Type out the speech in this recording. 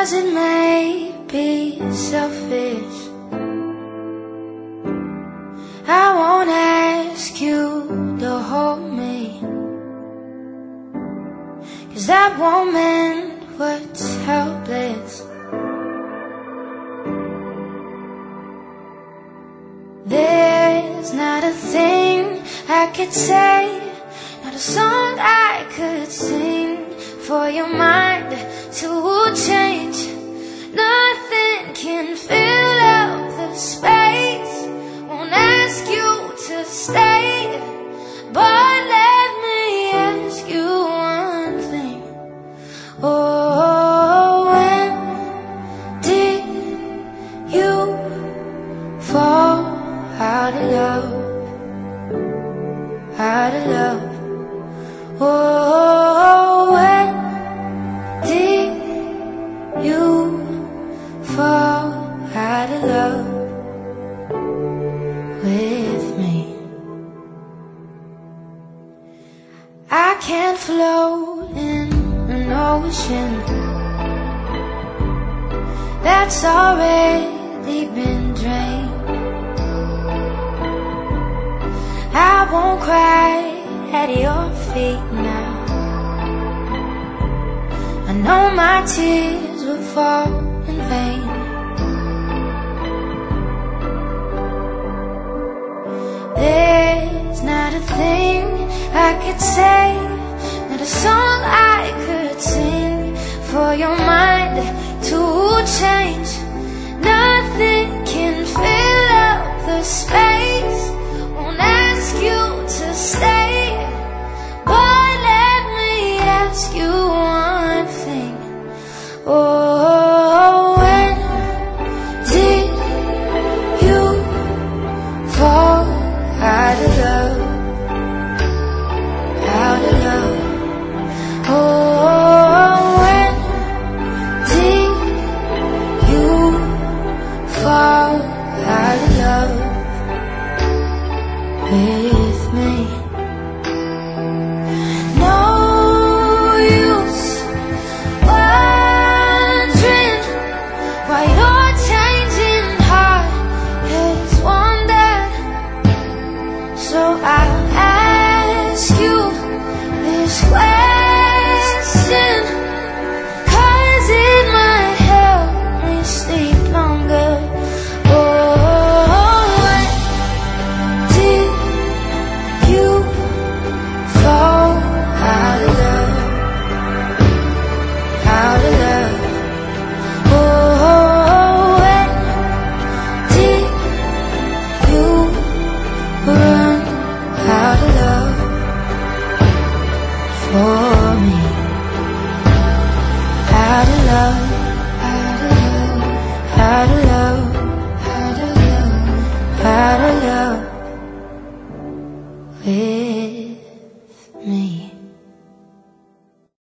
'cause it may be selfish. I won't ask you to hold me, 'cause that won't mend what's helpless. There's not a thing I could say, not a song I could sing for your mind to change. Nothing can fill up the space. Won't ask you to stay, but let me ask you one thing. Oh, when did you fall out of love? Out of love. Oh, when did you fall out of love with me? I can't float in an ocean that's already been drained. I won't cry at your feet now. I know my tears will fall in vain. There's not a thing I could say, not a song I could sing for your mind